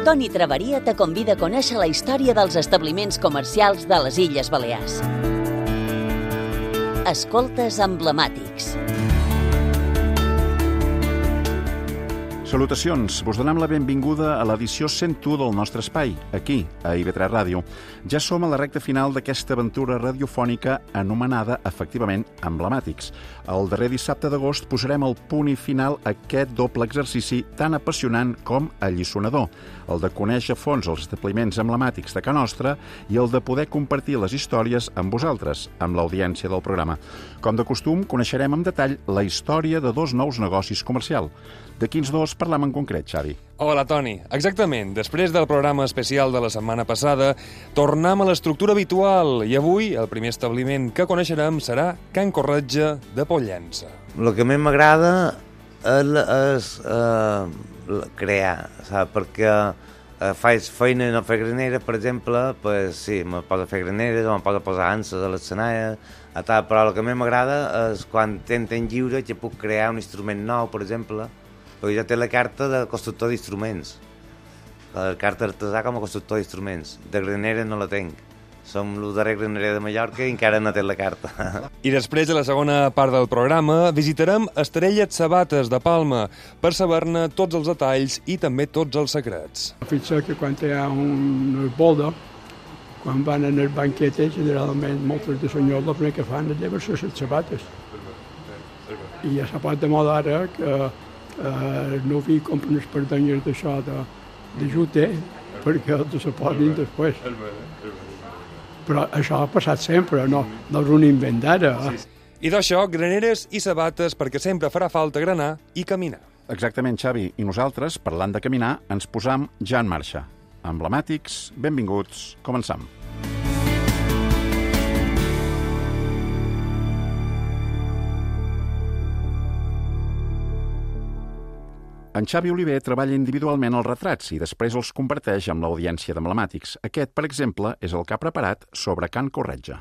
Toni Traveria te convida a conèixer la història dels establiments comercials de les Illes Balears. Escoltes emblemàtics. Salutacions, vos donem la benvinguda a l'edició 101 del nostre espai, aquí, a IB3 Ràdio. Ja som a la recta final d'aquesta aventura radiofònica anomenada, efectivament, Emblemàtics. El darrer dissabte d'agost posarem el punt i final a aquest doble exercici tan apassionant com alliçonador, el de conèixer a fons els establiments emblemàtics de Can Nostra i el de poder compartir les històries amb vosaltres, amb l'audiència del programa. Com de costum, coneixerem en detall la història de dos nous negocis comercials. De quins dos parlem en concret, Xavi? Hola, Toni. Exactament. Després del programa especial de la setmana passada, tornem a l'estructura habitual i avui el primer establiment que coneixerem serà Can Corretja de Pollença. El que més m'agrada és crear, saps? Perquè faig feina no fer graneres, per exemple, pues, sí, me poso a fer graneres o me poso a posar anses a l'escenari, però el que més m'agrada és quan tenc lliure que puc crear un instrument nou, per exemple, perquè ja té la carta de constructor d'instruments, la carta artesà com a constructor d'instruments. De granera no la tinc. Som el darrer granerer de Mallorca i encara no té la carta. I després de la segona part del programa visitarem Estrelles Sabates de Palma per saber-ne tots els detalls i també tots els secrets. Fixa que quan hi ha un boda, quan van en el banquet, generalment moltes de senyors el primer que fan és llevar-se les sabates. I ja s'ha pot de moda ara que no vi compren les perdanyer d'això de jute perquè els se posin després. Però això ha passat sempre, no és un invent d'ara. I d'això, graneres i sabates perquè sempre farà falta granar i caminar. Exactament, Xavi. I nosaltres, parlant de caminar, ens posam ja en marxa. Emblemàtics, benvinguts, començam. En Xavi Oliver treballa individualment els retrats i després els comparteix amb l'audiència d'Emblemàtics. Aquest, per exemple, és el que ha preparat sobre Can Corretja.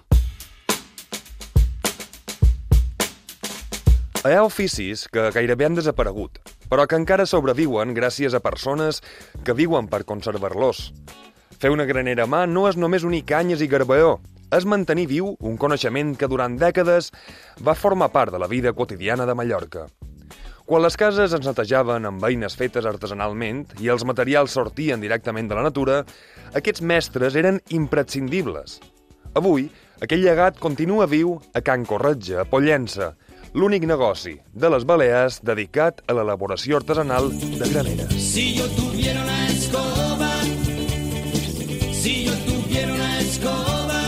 Hi ha oficis que gairebé han desaparegut, però que encara sobreviuen gràcies a persones que viuen per conservar-los. Fer una granera a mà no és només unir canyes i garbeó, és mantenir viu un coneixement que durant dècades va formar part de la vida quotidiana de Mallorca. Quan les cases es netejaven amb eines fetes artesanalment i els materials sortien directament de la natura, aquests mestres eren imprescindibles. Avui, aquell llegat continua viu a Can Corretja, a Pollença, l'únic negoci de les Balears dedicat a l'elaboració artesanal de graneres. Si yo tuviera una escoba, si yo tuviera una escoba,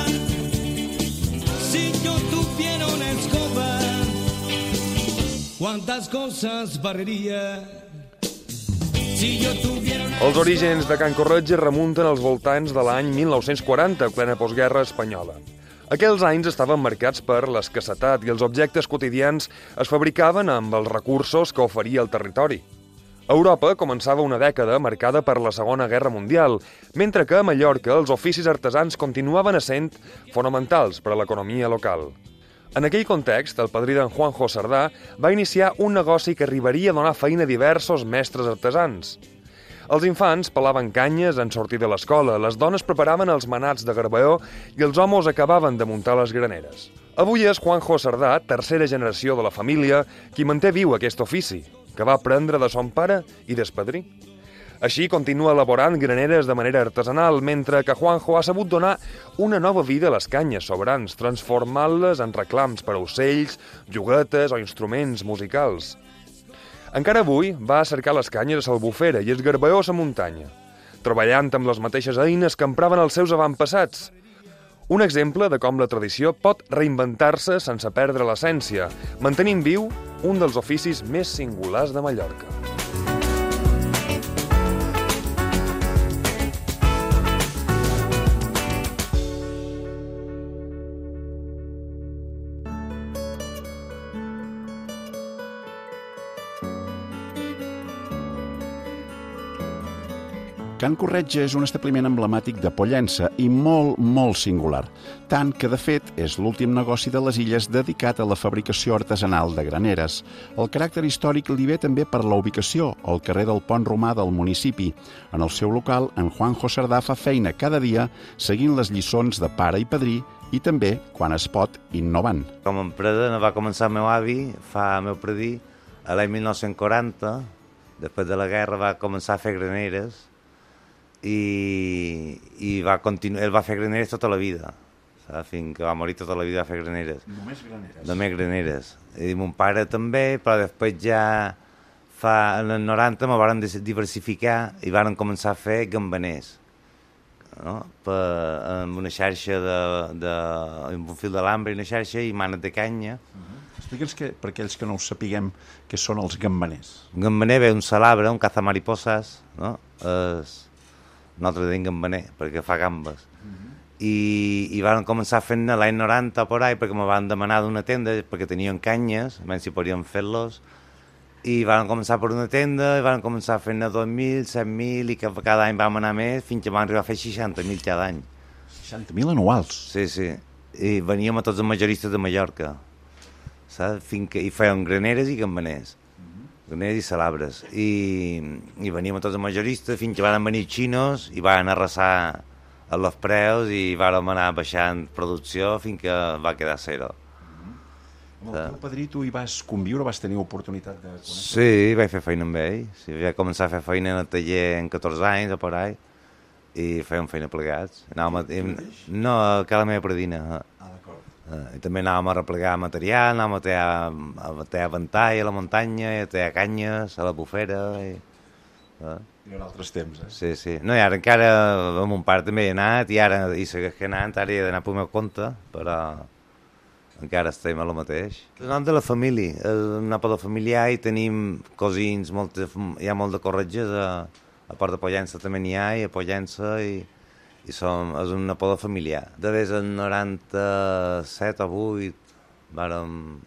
si yo tuviera una escoba, quantes coses barreria. Si yo tuviera una... Els orígens de Can Corretja remunten als voltants de l'any 1940, plena postguerra espanyola. Aquells anys estaven marcats per l'escassetat i els objectes quotidians es fabricaven amb els recursos que oferia el territori. A Europa començava una dècada marcada per la Segona Guerra Mundial, mentre que a Mallorca els oficis artesans continuaven essent fonamentals per a l'economia local. En aquell context, el padrí d'en Juanjo Sardà va iniciar un negoci que arribaria a donar feina a diversos mestres artesans. Els infants pelaven canyes en sortir de l'escola, les dones preparaven els manats de garbeó i els homes acabaven de muntar les graneres. Avui és Juanjo Sardà, tercera generació de la família, qui manté viu aquest ofici, que va aprendre de son pare i del padrí. Així continua elaborant graneres de manera artesanal, mentre que Juanjo ha sabut donar una nova vida a les canyes sobrants, transformant-les en reclams per a ocells, juguetes o instruments musicals. Encara avui va a cercar les canyes a l'Albufera i el garbeó a la muntanya, treballant amb les mateixes eines que empraven els seus avantpassats. Un exemple de com la tradició pot reinventar-se sense perdre l'essència, mantenint viu un dels oficis més singulars de Mallorca. Can Corretja és un establiment emblemàtic de Pollença i molt, molt singular. Tant que, de fet, és l'últim negoci de les Illes dedicat a la fabricació artesanal de graneres. El caràcter històric li ve també per la ubicació, al carrer del Pont Romà del municipi. En el seu local, en Juanjo Sardà fa feina cada dia seguint les lliçons de pare i padrí i també, quan es pot, innovant. Com a empresa va començar el meu avi, meu predí, a l'any 1940, després de la guerra va començar a fer graneres i va continuar, ell va fer graneres tota la vida, saps? Fins que va morir tota la vida va fer graneres. Només graneres? Només graneres. I mon pare també, però després ja en els 90 me van diversificar i van començar a fer gambaners, no? Amb una xarxa amb un fil d'alambre i una xarxa i manes de canya. Explica'ns per aquells que no ho sapiguem, què són els gambaners. Un gambaner ve un salabre, un cazamariposas, no? Nosaltres diem gambaner, perquè fa gambes. I van començar fent-ne l'any 90 por ahí, perquè me van demanar d'una tenda, perquè tenien canyes, a veure si podíem fer-los, i van començar per una tenda, i van començar fent-ne 2.000, 7.000, i que cada any vam anar més, fins que vam arribar a fer 60.000 cada any. 60.000 anuals? Sí, sí. I veníem a tots els majoristes de Mallorca, saps? I fèiem graneres i gambaners. Graneres i salabres. I veníem a tots els majoristes fins que van venir xinos i van arrasar els preus i vam anar baixant producció fins que va quedar zero. Amb el teu padrí tu hi vas conviure, vas tenir oportunitat de conèixer? Sí, vaig fer feina amb ell. Sí, vaig començar a fer feina en el taller en 14 anys o por ahí i fèiem feina plegats. No, que la meva predina. I també anàvem a replegar material, anàvem a tear ventall a la muntanya, a tear canyes a la bufera. Eren altres temps, eh? Sí, sí. No, i ara encara amb mon pare també he anat i segueix anant, ara he d'anar pel meu compte, però encara estem a lo mateix. El nom de la família, una poda familiar i tenim cosins, hi ha molt de corretges a Port de Pollença també n'hi ha, i a Pollença és una poda familiar. De vegades en 97 o 8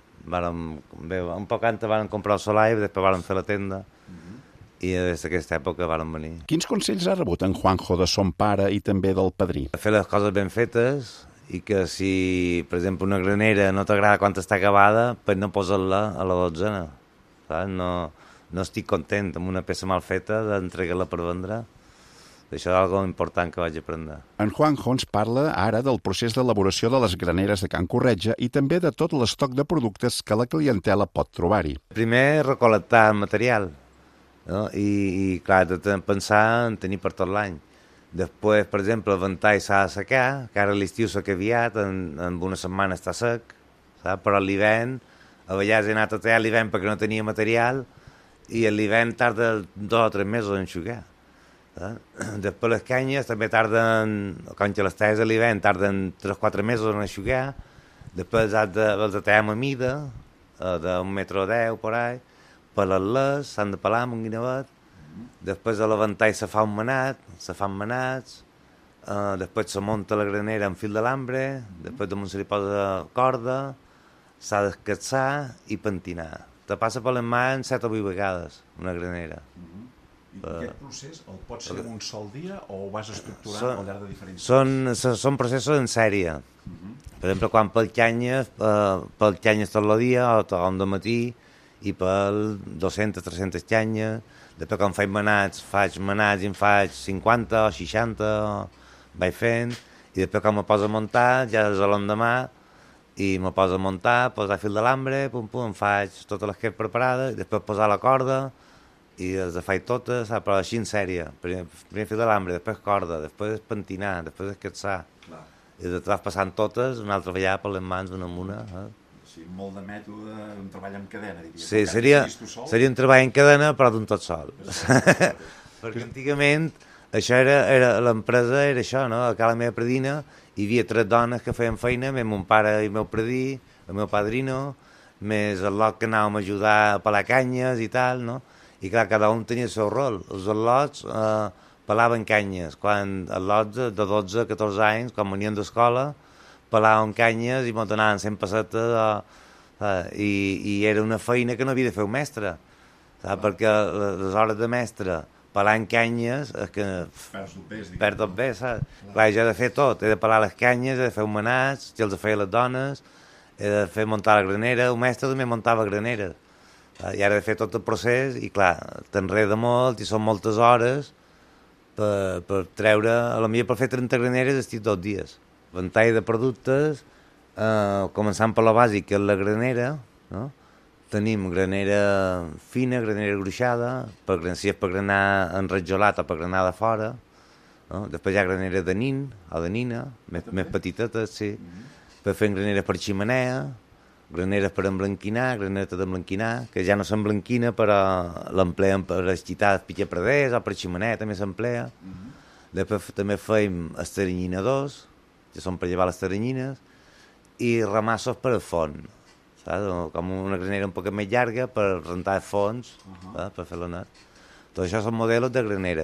un poc antes van comprar el solar i després van fer la tenda i des d'aquesta època van venir. Quins consells ha rebut en Juanjo de son pare i també del padrí? Fer les coses ben fetes i que si, per exemple, una granera no t'agrada quan està acabada, pues no posar-la a la dotzena. No estic content amb una peça mal feta d'entregar-la per vendre. Això és algo important que vaig aprendre. En Juanjo ens parla ara del procés d'elaboració de les graneres de Can Corretja i també de tot l'estoc de productes que la clientela pot trobar-hi. Primer, recol·lectar material, no? I clar, pensar en tenir per tot l'any. Després, per exemple, el ventall s'ha de secar, que ara l'estiu s'ha aviat, en una setmana està sec, saps? Però a l'hivern, a vegades he anat a tallar l'hivern perquè no tenia material i a l'hivern tarda 2 o 3 mesos a enxugar. Després les canyes també tarden, quan les talles a l'hivern, tarden 3 o 4 mesos en enxugar. Després els de tallar a mida, d'un metre o 10 por ahí, pelar-les, s'han de pelar amb un guinevet. Després a la ventall se fa un manat, se fan manats, després se munta la granera amb fil d'alambre, després damunt se li posa corda, s'ha d'escatzar i pentinar. Te passa per les mans 7 o 8 vegades una granera. I aquest procés el pots fer en un sol dia o ho vas estructurant al llarg de diferents dies? Són processos en sèrie. Per exemple, quan pel canyes tot el dia o tot el matí i pel 200-300 canyes. Després quan faig manats i en faig 50 o 60, vaig fent, i després quan me poso a muntar, ja és l'endemà, i me poso a muntar, posar fil d'alambre, em faig totes les que he preparades, i després posar la corda, i les faig totes, però així en sèrie. Primer fil d'alambre, després corda, després pentinar, després escatzar. I les vas passant totes, una altra vegada per les mans, una amb una. Sí, molt de mètode, un treball en cadena, diria. Sí, seria un treball en cadena, però d'un tot sol. Perquè antigament l'empresa era això, no? A la meva predina hi havia 3 dones que feien feina, més mon pare i el meu predí, el meu padrino, més el lot que anàvem a ajudar a pelar canyes i tal, no? I clar, cada un tenia el seu rol. Els al·lots pelaven canyes. Quan els lots de 12 a 14 anys, quan venien d'escola, pelaven canyes i m'ho donaven 100 pessetes i era una feina que no havia de fer un mestre, perquè les hores de mestre pelant canyes és que perds tot bé, saps? Clar, jo he de fer tot, he de pelar les canyes, he de fer homenats, que els feia les dones, he de fer muntar la granera, el mestre també muntava graneres, i ara he de fer tot el procés i clar, t'enreda molt i són moltes hores per treure, a la millor per fer 30 graneres estic 2 dies, ventall de productes, començant per la bàsica, que és la granera, no? Tenim granera fina, granera gruixada, si és per granar enrajolat o per granar de fora, no? Després hi ha granera de nin o de nina, més petitetes, sí, per fer graneres per ximenea, graneres per emblanquinar, granetes d'emblanquinar, que ja no s'emblanquina però l'empleen per esquitar pitxapreders o per ximenea també s'emplea. Després també feim estarenyinadors, que són per llevar les taranyines, i ramassos per al forn, saps? Com una granera un poc més llarga per rentar els fons, per fer l'onat. Tot això són models de granera.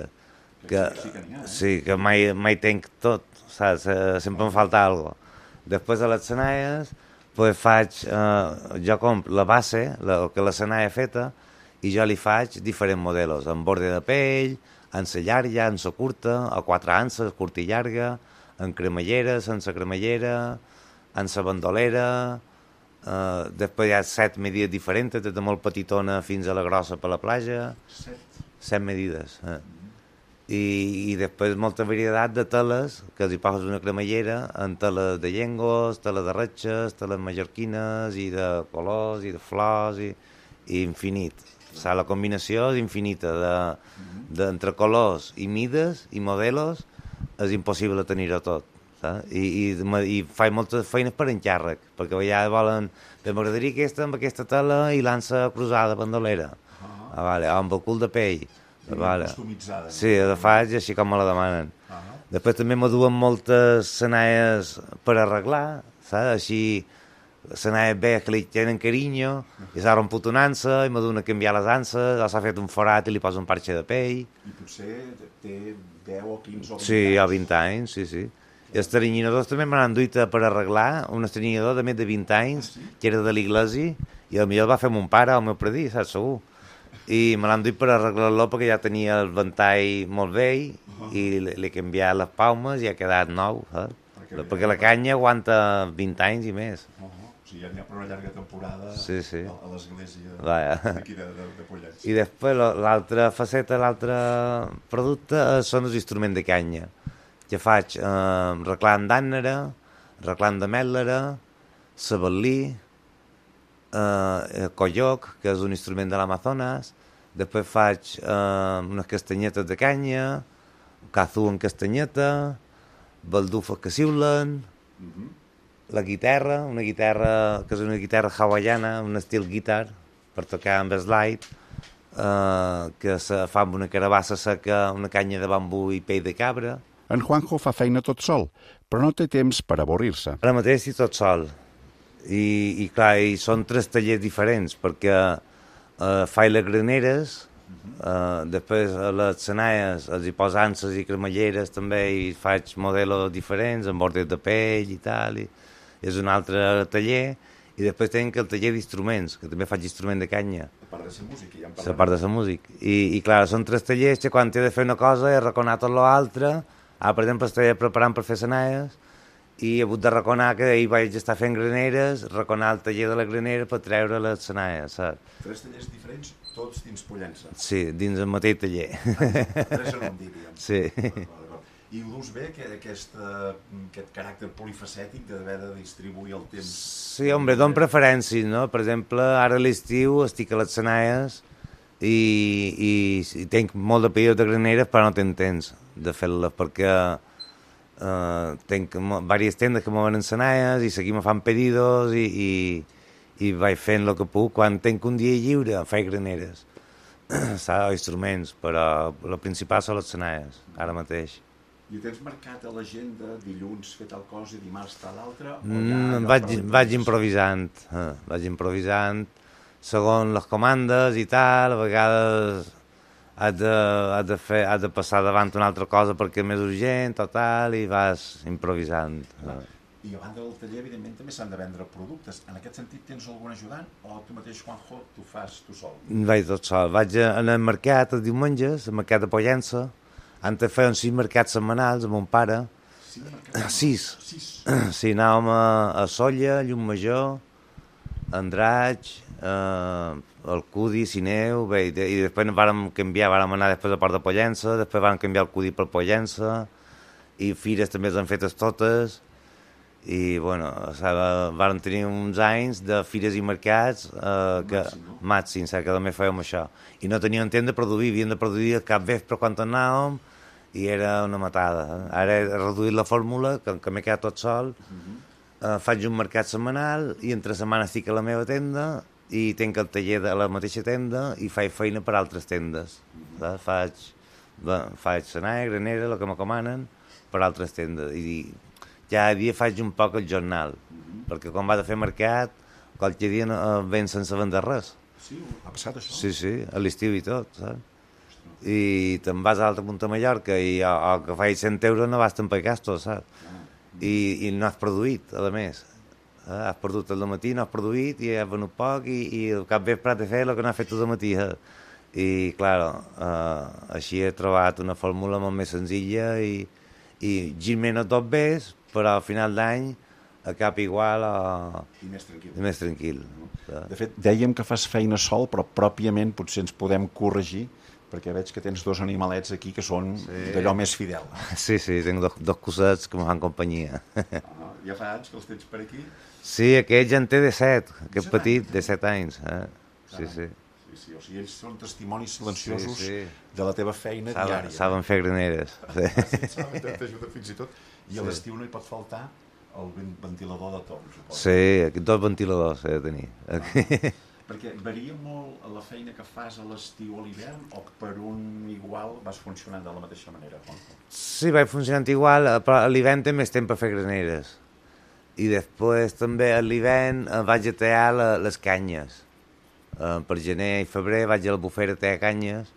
Sí, que mai tenc tot, saps? Sempre em falta alguna cosa. Després de les senaies, pues jo compro la base, que la senaia feta, i jo li faig diferents models, amb borde de pell, ansa llarga, ansa curta, a 4 anses, curta i llarga, amb cremallera, sense cremallera, ansa bandolera, després hi ha 7 medides diferents, des de molt petitona fins a la grossa per la platja. 7 medides. I després molta varietat de teles, que els hi poses una cremallera, en teles de llengos, teles de retxes, teles mallorquines, i de colors, i de flors, i infinit. O sigui, la combinació és infinita, entre colors i mides i modelos, és impossible tenir-ho tot. I faig moltes feines per encàrrec, perquè a vegades volen, m'agradaria aquesta amb aquesta tela i l'ansa cruzada bandolera, amb el cul de pell, customitzada. Sí, la faig així com me la demanen. Després també me duen moltes senaies per arreglar, saps? Així, senaies veus que li tenen carinyo, i s'ha romput una ansa, i me duen a canviar les anses, o s'ha fet un forat i li poso un parxe de pell. I potser té 10 o 15 o 20 anys. Sí, o 20 anys, sí. I els teranyinadors també me n'han duit per arreglar, un estrenyinador de més de 20 anys, que era de l'Iglesi, i potser el va fer mon pare o el meu predí, saps, segur. I me l'han duit per arreglar-lo perquè ja tenia el ventall molt vell i li he canviat les palmes i ha quedat nou, perquè la canya aguanta 20 anys i més. O sigui, ja n'hi ha per una llarga temporada a l'església d'aquí de Pollets. I després l'altra faceta, l'altre producte són els instruments de canya, que faig reclam d'ànnera, reclam de mètlera, sabel·lí, colloc, que és un instrument de l'Amazones, després faig unes castanyetes de canya, cazú en castanyeta, baldufes que siulen, la guitarra, una guitarra que és una guitarra hawaiana, un estil guitar, per tocar amb slide, que se fa amb una carabassa seca, una canya de bambú i pell de cabra. En Juanjo fa feina tot sol, però no té temps per avorrir-se. Ara mateix estic tot sol. I clar, són 3 tallers diferents, perquè faig les graneres, després a les senaies els hi poso anses i cremalleres també, i faig modelos diferents, amb bordes de pell i tal, i és un altre taller, i després tenc el taller d'instruments, que també faig instrument de canya. A part de ser músic, ja en parlarem. A part de ser músic. I clar, són 3 tallers que quan he de fer una cosa he reconar tot l'altre. Ara, per exemple, estic preparant per fer senaies, i he hagut de reconar que ahir vaig estar fent graneres, reconar el taller de la granera per treure les senaies, saps? 3 tallers diferents, tots dins Pollença. Sí, dins el mateix taller. 3 en un, diríem. Sí. I ho dus bé, aquest caràcter polifacètic d'haver de distribuir el temps? Sí, home, dono preferències, no? Per exemple, ara a l'estiu estic a les senaies i tenc molt de període de graneres, però no tinc temps de fer-les, perquè tenc diverses tendes que mouen senaies i seguim fent pedidos i vaig fent el que puc. Quan tenc un dia lliure faig graneres, o instruments, però el principal són les senaies, ara mateix. I tens marcat a l'agenda dilluns fer tal cosa i dimarts tal altra? Vaig improvisant, segons les comandes i tal, a vegades has de passar davant una altra cosa perquè és més urgent o tal, i vas improvisant. I I a banda del taller, evidentment, també s'han de vendre productes. En aquest sentit, tens algun ajudant o tu mateix, Juanjo, t'ho fas tu sol? Vaig tot sol. Vaig al mercat els diumenges, al mercat de Pollença. Antes feien 6 mercats setmanals amb mon pare. 6? 6. Sí, anàvem a Solla, Llumajor, Andratx, el Cudi, Sineu, bé, i després vàrem canviar, vàrem anar després a Port de Pollença, després vàrem canviar el Cudi per Pollença, i fires també les han fetes totes, i bueno, vàrem tenir uns anys de fires i mercats màxims, que també fèiem això, i no teníem temps de produir, havíem de produir cap vespre quan anàvem, i era una matada. Ara he reduït la fórmula, que m'he quedat tot sol, faig un mercat setmanal, i entre setmana estic a la meva tenda, i tinc el taller de la mateixa tenda, i faig feina per altres tendes. Faig senaia, granera, el que m'acomanen, per altres tendes, i cada dia faig un poc el jornal, perquè quan vas a fer mercat, qualque dia ven sense vendre res. Sí, ha passat això? Sí, a l'estiu i tot, saps? I te'n vas a l'altre punt de Mallorca i el que faig 100 euros no vas per gastos, saps? I no has produït, a més. Has perdut el matí, no has produït i has venut poc i el cap vespre has de fer el que no has fet tot el matí. I, clar, així he trobat una fórmula molt més senzilla i girment tot bé, però al final d'any a cap igual i més tranquil. Més tranquil. De fet, dèiem que fas feina sol, però pròpiament potser ens podem corregir, perquè veig que tens 2 animalets aquí que són d'allò més fidel. Sí, tinc dos cosets que em fan companyia. Ja fa anys que els tens per aquí? Sí, aquest ja en té de 7, aquest petit, de 7 anys. Sí. O sigui, ells són testimonis silenciosos de la teva feina diària. Saben fer graneres. T'ajuda fins i tot. I a l'estiu no hi pot faltar el ventilador de torn, suposo. Sí, 2 ventiladors he de tenir. Perquè varia molt la feina que fas a l'estiu o a l'hivern o per un igual vas funcionant de la mateixa manera? Sí, vaig funcionant igual, però a l'hivern té més temps per fer graneres. I després també a l'hivern vaig a tallar les canyes. Per gener i febrer vaig a la bufera a tallar canyes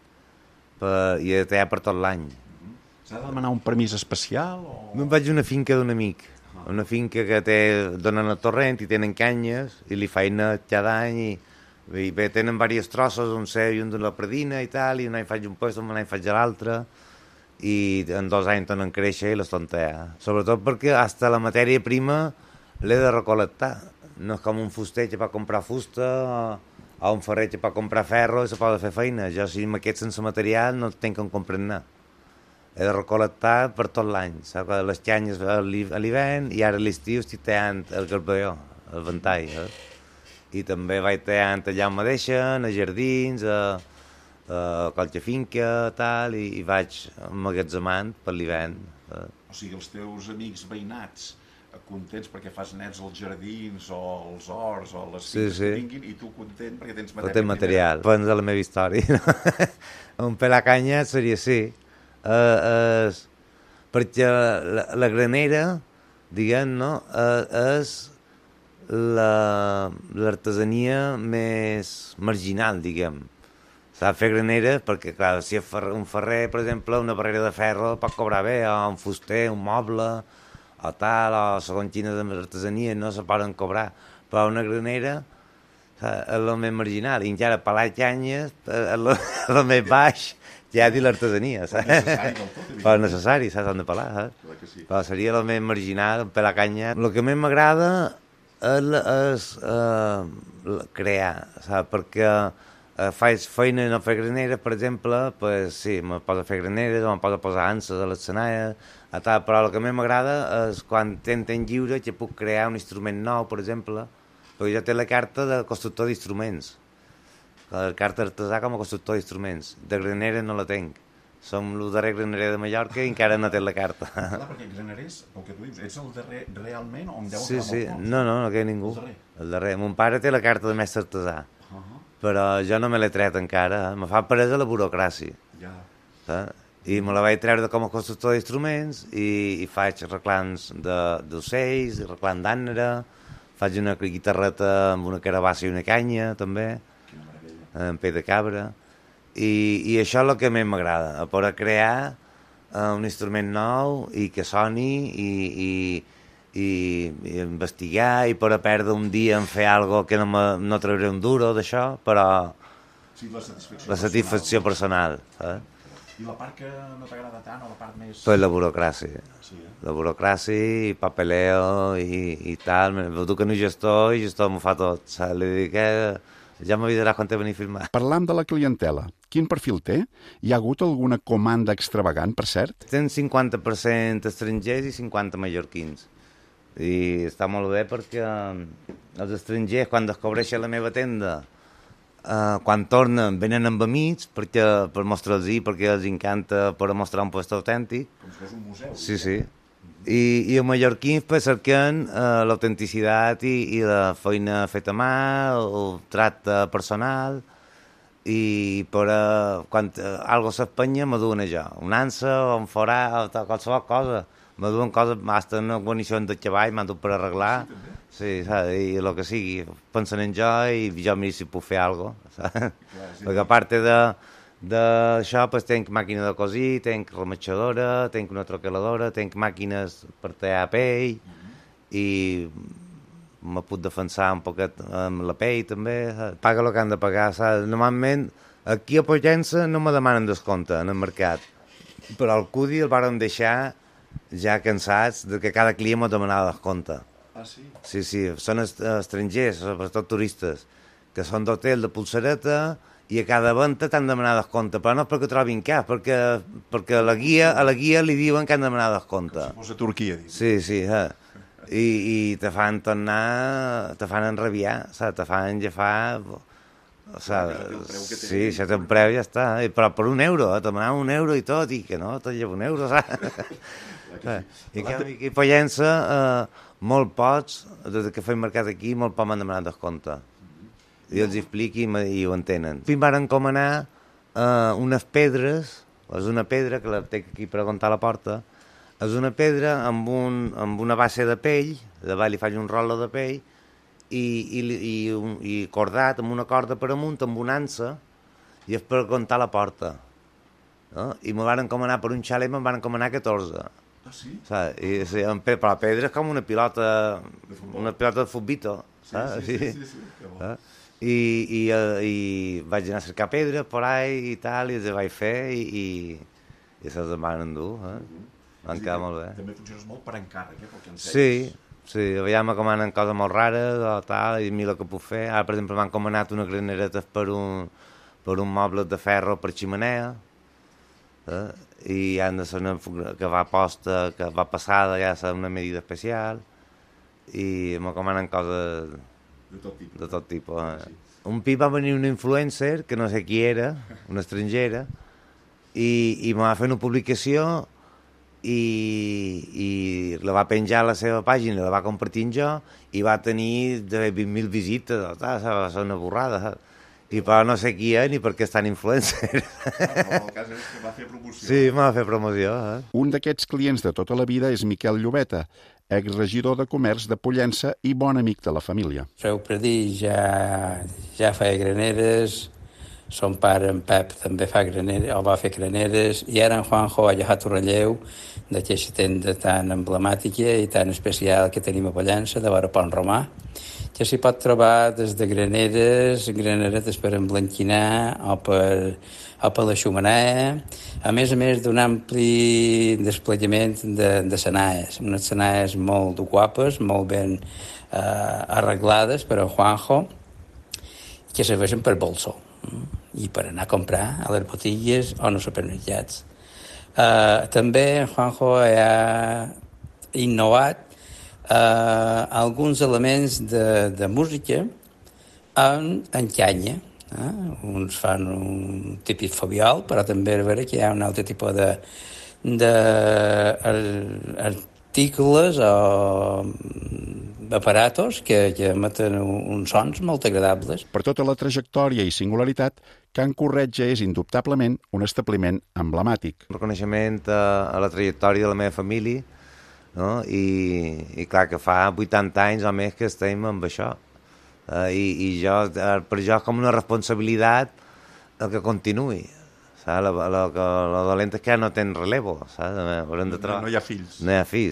i a tallar per tot l'any. S'ha de demanar un permís especial? No, vaig a una finca d'un amic, una finca que donen el torrent i tenen canyes i li faig net cada any i bé, tenen diversos trossos, un seu i un de la predina i tal, i un any faig un lloc, un any faig l'altre, i en 2 anys tornen a créixer i les tornen a tallar. Sobretot perquè fins la matèria prima l'he de recol·lectar. No és com un fuster que pot comprar fusta o un ferrer que pot comprar ferro i se pot fer feina. Jo, si m'he quedat sense material, no tinc com comprar anar. He de recol·lectar per tot l'any. Les canyes a l'hivern i ara a l'estiu estic tallant el garballó, el ventall. I també vaig tallant allà on me deixen, a jardins, a qualque finca, tal, i vaig emmagatzemant per l'hivern. O sigui, els teus amics veïnats contents perquè fas nets als jardins o als horts o les finques que vinguin i tu content perquè tens matèria. Tens material. Fins a la meva història. Un pelar canya seria així. Perquè la granera, diguem, no, és l'artesania més marginal, diguem. S'ha de fer graneres perquè, clar, si un ferrer, per exemple, una barrera de ferro pot cobrar bé, o un fuster, un moble, o tal, o segons quines artesanies no se poden cobrar, però una granera és el més marginal, i encara pelar canyes és el més baix, ja dir l'artesania, saps? Però necessari, saps, on de pelar, saps? Però seria el més marginal, pelar canya. El que més m'agrada és crear, saps? Perquè faig feina i no fer graneres, per exemple, pues sí, me poso a fer graneres o me poso a posar anses a l'escenari, però el que més m'agrada és quan tinc temps lliure que puc crear un instrument nou, per exemple, perquè jo tinc la carta de constructor d'instruments, la carta artesà com a constructor d'instruments. De granera no la tinc. Som el darrer granerer de Mallorca i encara no tinc la carta. Clar, perquè graners, pel que tu dius, ets el darrer realment o em deuen Sí, no, no queda ningú. El darrer. Mon pare té la carta de mestre artesà, però jo no me l'he tret encara. Me fa peresa la burocràcia. I me la vaig treure com a constructor d'instruments i faig reclams d'ocells, reclam d'ànera, faig una guitarreta amb una carabassa i una canya, també, amb pell de cabra, i això és el que més m'agrada, poder crear un instrument nou i que soni i investigar i per a perdre un dia en fer alguna que no trauré un duro d'això, però Sí, la satisfacció personal. I la part que no t'agrada tant o la part més... Pues la burocràcia. Sí, La burocràcia i papeleo i tal. Ho duc en un gestor i el gestor m'ho fa tot. Saps? Li dic que ja m'avisaràs quan te venir a filmar. Parlam de la clientela. Quin perfil té? Hi ha hagut alguna comanda extravagant, per cert? Tenen 50% estrangers i 50 mallorquins. I està molt bé perquè els estrangers, quan descobreixen la meva tenda, quan tornen, venen amb amics per mostrar-los, perquè els encanta per mostrar un lloc autèntic. Com si fos un museu. Sí. I els mallorquins cerquen l'autenticitat i la feina feta a mà, el tracte personal, i quan algo s'espanya me duen a jo, un ansa o un forat o qualsevol cosa. Me duen coses, hasta una guarnició de cavall m'han dut per arreglar, sí, i el que sigui, pensen en jo i jo miro si puc fer alguna cosa. Perquè a part d'això, tenc màquina de cosir, tenc rematxadora, tenc una troqueladora, tenc màquines per tallar pell i me puc defensar un poquet amb la pell també. Paga el que han de pagar. Normalment, aquí a Pollença no me demanen descompte en el mercat, però al Cudi el vàrem deixar ja cansats de que cada client m'ho demanava descompte. Ah, sí? Sí, són estrangers, sobretot turistes, que són d'hotel de pulsereta i a cada venda t'han demanat descompte, però no és perquè trobin cap, perquè a la guia li diuen que han demanat descompte. Si fos a Turquia, dic. Sí, i te fan tornar, te fan enrabiar, te fan agafar... Sí, això té un preu i ja està, però per €1, te demanaven €1 i tot, i que no, tot lleva €1, saps? I aquí a Pollença, molt pocs, des que fem mercat aquí, molt pocs m'han demanat descompte. I els expliqui i ho entenen. Fins van encomanar unes pedres, és una pedra que la té aquí preguntar a la porta, és una pedra amb una base de pell, davall li faig un rolo de pell, i cordat amb una corda per amunt, amb una ansa, i és per aguantar la porta. No? I me van encomanar per un xalet, me'n van encomanar 14. Ah, sí? Però la pedra és com una pilota de futbito. Sí. I vaig anar a cercar pedra per ahí i tal, i els vaig fer i se'ls van endur. Van quedar molt bé. També funciones molt per encàrrec, pel que ensenyes. Sí, ja m'encomanen coses molt rares o tal, i mira el que puc fer. Ara, per exemple, m'han encomanat una granereta per un moble de ferro per ximenea, i han de ser una que va posta, que va passada, ja és una medida especial, i m'encomanen coses de tot tipus. Un pi va venir una influencer, que no sé qui era, una estrangera, i me va fer una publicació i la va penjar a la seva pàgina, la va compartir jo i va tenir 20.000 visites, va ser una borrada, i però no sé qui és ni per què és tan influencer. El cas és que va fer promoció. Sí, va fer promoció. Un d'aquests clients de tota la vida és Miquel Llobeta, exregidor de Comerç de Pollença i bon amic de la família. Seu Predí ja feia graneres, son pare, en Pep, també fa graneres, o va fer graneres, i ara en Juanjo ha agafat un relleu d'aquesta tenda tan emblemàtica i tan especial que tenim a Pollença, de vora Pont Romà, que s'hi pot trobar des de graneretes per emblanquinar o per la xumanea, a més d'un ampli desplegament de senaes, unes senaes molt guapes, molt ben arreglades per a Juanjo, que serveixen per bolsó i per anar a comprar a les botigues o als supermercats. També Juanjo ha innovat alguns elements de música en canya. Uns fan un típic fobiol, però també és vera que hi ha un altre tipus d'articles o aparatos que emeten uns sons molt agradables. Per tota la trajectòria i singularitat, Can Corretja és indubtablement un establiment emblemàtic. Un reconeixement a la trajectòria de la meva família, no? I clar que fa 80 anys o més que estem amb això. I per jo és com una responsabilitat el que continuï. La dolenta és que no tens relevo. No hi ha fills. No hi ha fills.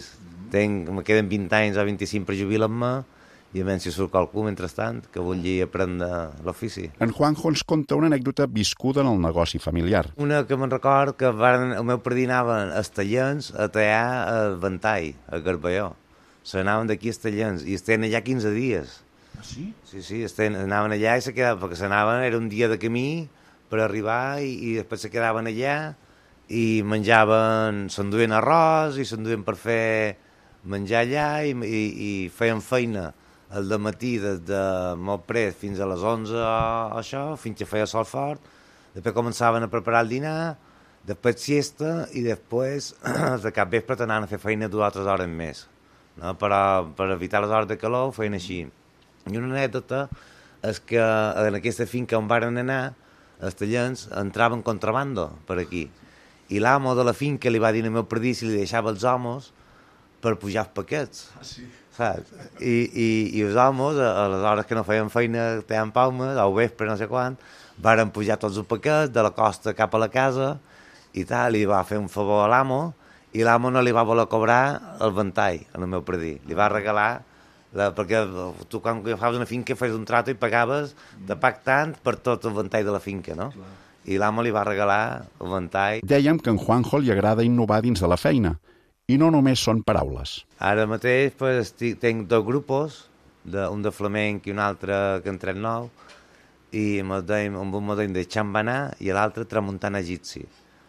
Me queden 20 anys o 25 per jubilar-me, i a veure si surt qualcú, mentrestant, que vulgui aprendre l'ofici. En Juanjo ens conta una anècdota viscuda en el negoci familiar. Una que me'n record que el meu padrí anaven als tallents a tallar el ventall, a Garballó. S'anaven d'aquí als tallents i estaven allà 15 dies. Ah, sí? Sí, anaven allà i se quedaven, perquè s'anaven, era un dia de camí per arribar i després se quedaven allà i menjaven, s'enduien arròs i s'enduien per fer menjar allà i feien feina el dematí des de molt pres fins a les 11 o això, fins que feia sol fort, després començaven a preparar el dinar, després siesta i després de cap vespre anaven a fer feina 2 o 3 hores més, no? Però per evitar les hores de calor ho feien així. I una anècdota és que en aquesta finca on varen anar, els tallents entraven contrabando per aquí, i l'amo de la finca li va dir al meu padrí si li deixava els homes per pujar els paquets. Ah, sí? Saps? I els homes, a les hores que no feien feina, feien palmes, al vespre, no sé quan, varen pujar tots els paquets de la costa cap a la casa i tal, li va fer un favor a l'amo i l'amo no li va voler cobrar el ventall al meu padrí. Li va regalar, perquè tu quan agafaves una finca feies un trato i pagaves de pactant per tot el ventall de la finca, no? I l'amo li va regalar el ventall. Dèiem que en Juanjo li agrada innovar dins de la feina. I no només són paraules. Ara mateix pues, tinc 2 grupos, un de flamenc i un altre que en tret nou, i un model de xambaná i l'altre tramuntana egipci.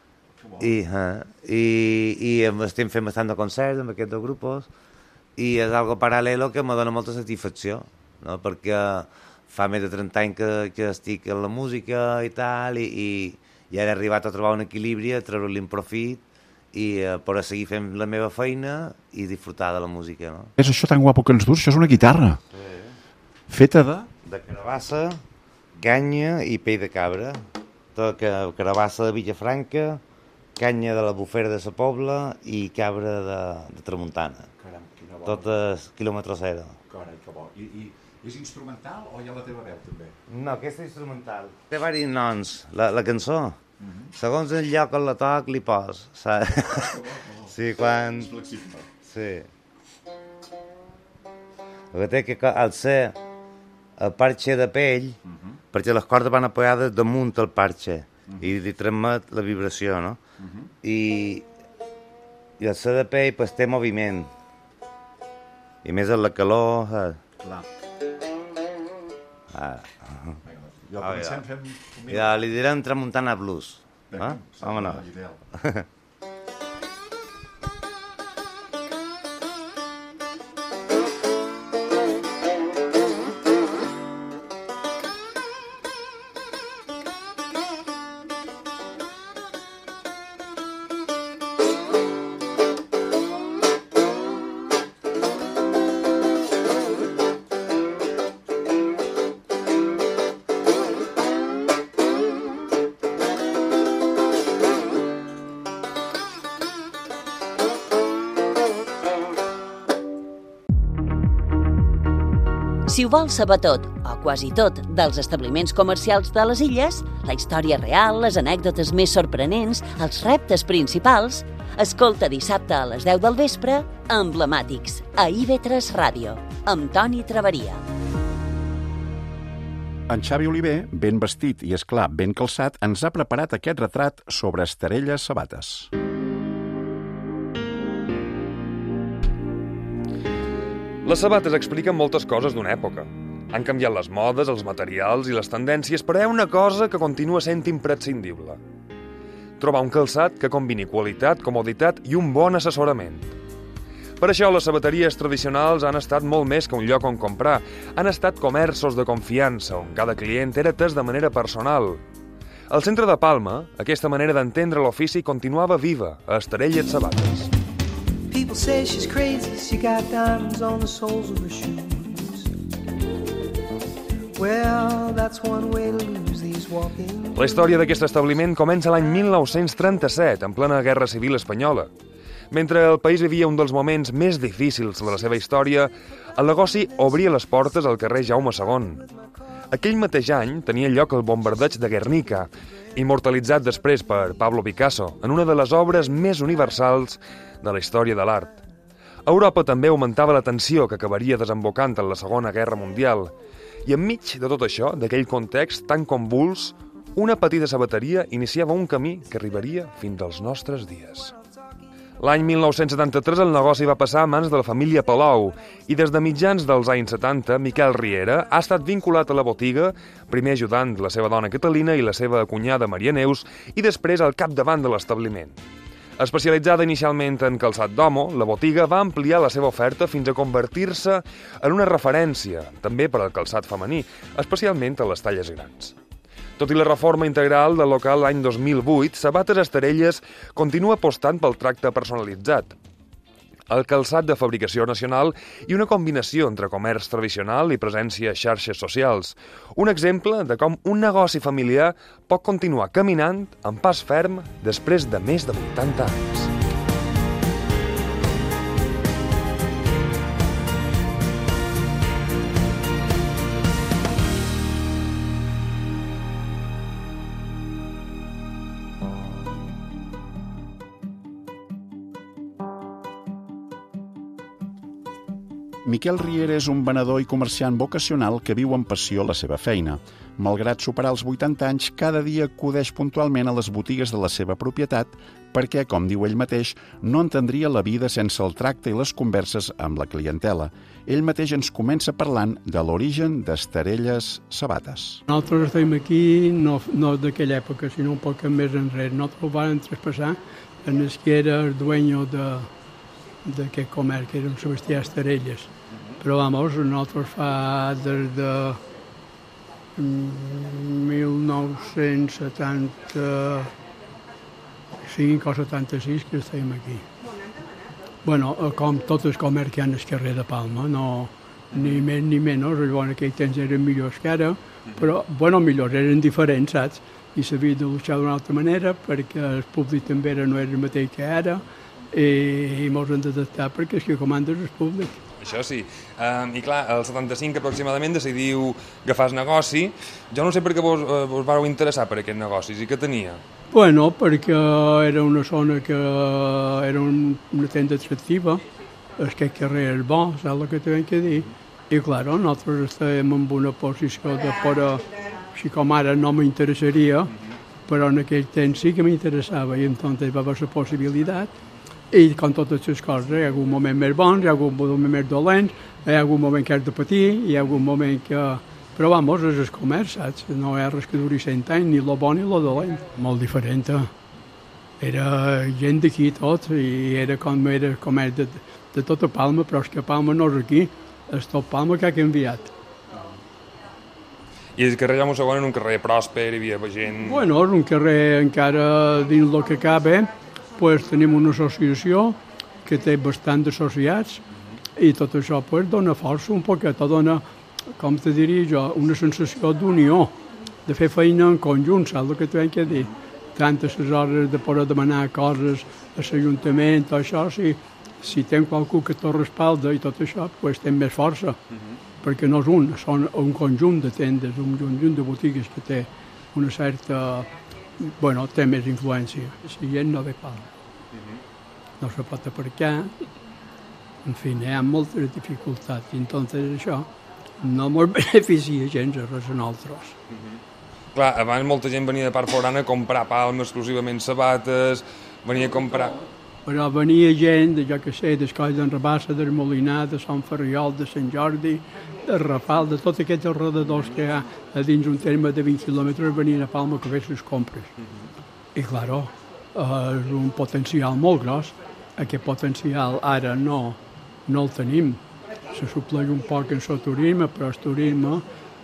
I estem fent bastant de concerts amb aquests 2 grupos i és algo paral·lelo que me dona molta satisfacció, no? Perquè fa més de 30 anys que estic en la música i tal, i ara he arribat a trobar un equilibri, a treure-li un profit i per seguir fent la meva feina i disfrutar de la música, no? És això tan guapo que ens dus? Això és una guitarra. Sí. Feta de? De carabassa, canya i pell de cabra. Carabassa de Villafranca, canya de la Bufera de sa Pobla i cabra de Tramuntana. Caram, quina bona. Totes quilòmetre zero. Carai, que bo. I és instrumental o hi ha la teva veu, també? No, aquesta és instrumental. Té diversos noms, la cançó. Segons el lloc on la toc li pos, saps? Sí, quan... És flexible. Sí. El que té que al ser el parxe de pell, perquè les cordes van apoyades damunt el parxe i li transmet la vibració, no? I al ser de pell pues, té moviment. I més en la calor... Clar. Ja comencem fent... Ja li direm Tramuntana Blues. Vámonos. Si ho vols saber tot, o quasi tot, dels establiments comercials de les illes, la història real, les anècdotes més sorprenents, els reptes principals, escolta dissabte a les 10 del vespre Emblemàtics, a IB3 Ràdio, amb Toni Traveria. En Xavi Oliver, ben vestit i, esclar, ben calçat, ens ha preparat aquest retrat sobre Esterelles Sabates. Les sabates expliquen moltes coses d'una època. Han canviat les modes, els materials i les tendències, però hi ha una cosa que continua sent imprescindible. Trobar un calçat que combini qualitat, comoditat i un bon assessorament. Per això, les sabateries tradicionals han estat molt més que un lloc on comprar. Han estat comerços de confiança, on cada client era atès de manera personal. Al centre de Palma, aquesta manera d'entendre l'ofici continuava viva a Esterelles Sabates. People say she's crazy, she got diamonds on the soles of her shoes. Well, that's one way to lose these walking. La història d'aquest establiment comença l'any 1937, en plena Guerra Civil Espanyola. Mentre el país vivia un dels moments més difícils de la seva història, el negoci obria les portes al carrer Jaume II. Aquell mateix any tenia lloc el bombardeig de Guernica, immortalitzat després per Pablo Picasso en una de les obres més universals de la història de l'art. A Europa també augmentava la tensió que acabaria desembocant en la Segona Guerra Mundial. I enmig de tot això, d'aquell context tan convuls, una petita sabateria iniciava un camí que arribaria fins als nostres dies. L'any 1973 el negoci va passar a mans de la família Palou i des de mitjans dels anys 70 Miquel Riera ha estat vinculat a la botiga, primer ajudant la seva dona Catalina i la seva cunyada Maria Neus i després al capdavant de l'establiment. Especialitzada inicialment en calçat d'homo, la botiga va ampliar la seva oferta fins a convertir-se en una referència, també per al calçat femení, especialment a les talles grans. Tot i la reforma integral del local l'any 2008, Sabates Estarelles continua apostant pel tracte personalitzat, el calçat de fabricació nacional i una combinació entre comerç tradicional i presència a xarxes socials. Un exemple de com un negoci familiar pot continuar caminant amb pas ferm després de més de 80 anys. Miquel Riera és un venedor i comerciant vocacional que viu amb passió la seva feina. Malgrat superar els 80 anys, cada dia acudeix puntualment a les botigues de la seva propietat perquè, com diu ell mateix, no entendria la vida sense el tracte i les converses amb la clientela. Ell mateix ens comença parlant de l'origen d'Estarelles Sabates. Nosaltres estem aquí, no d'aquella època, sinó un poc més enrere. Nosaltres ho vam traspassar en el que era el dueño d'aquest comerç, que era un Sebastià Estarelles. Però, vamos, nosaltres fa des de 1975 o 76 que estem aquí. Bueno, com tot el comerç que hi ha al carrer de Palma, no, ni més ni menys. En aquell temps eren millors que ara, però, bueno, millors, eren diferents, saps? I s'havia de luchar d'una altra manera perquè el públic també no era el mateix que ara, i ens hem d'adaptar perquè és que comanda el públic. Això sí. I clar, al 75 aproximadament decidiu agafar el negoci. Jo no sé per què vos vau interessar per aquest negoci i què tenia. Bueno, perquè era una zona que era una tenda atractiva, aquest carrer és bo, saps el que t'he de dir? I clar, nosaltres estàvem en una posició de fora, així com ara no m'interessaria, però en aquell temps sí que m'interessava i entonces va haver la possibilitat. I com totes les coses, hi ha hagut moments més bons, hi ha hagut moments més dolents, hi ha hagut moments que has de patir, hi ha hagut moments que... Però, vamos, és el comerç, saps? No hi ha res que duri 100 anys, ni lo bon ni lo dolent. Molt diferent. Era gent d'aquí tot, i era comerç de tota Palma, però és que Palma no és aquí, és tot Palma que ha canviat. I el carrer Jaume II era un carrer pròsper, hi havia gent... Bueno, és un carrer encara dins el que cabe, pues tenim una associació que té bastant associats i tot això pues, dona força un poquet, dona, com te diria jo, una sensació d'unió, de fer feina en conjunt, saps el que t'he de dir? Tantes hores de poder demanar coses a l'Ajuntament, tot això, si tens qualcú que te respalda i tot això, pues tens més força, perquè no és són un conjunt de tendes, un conjunt de botigues que té una certa... Bueno, té més influència. La gent no ve Palma. No se pot aparcar. En fi, hi ha moltes dificultats. I entonces això no ens beneficia gens a res a nosaltres. Clar, abans molta gent venia de part forana a comprar Palma, exclusivament sabates, venia a comprar... Però venia gent, jo que sé, del Coll d'en Rabassa, del Molinar, de Sant Ferriol, de Sant Jordi, de Rafal, de tots aquests alrededors que hi ha a dins un terme de 20 quilòmetres, venien a Palma a fer les compres. I, claro, és un potencial molt gros. Aquest potencial ara no el tenim. Se supleix un poc en el turisme, però el turisme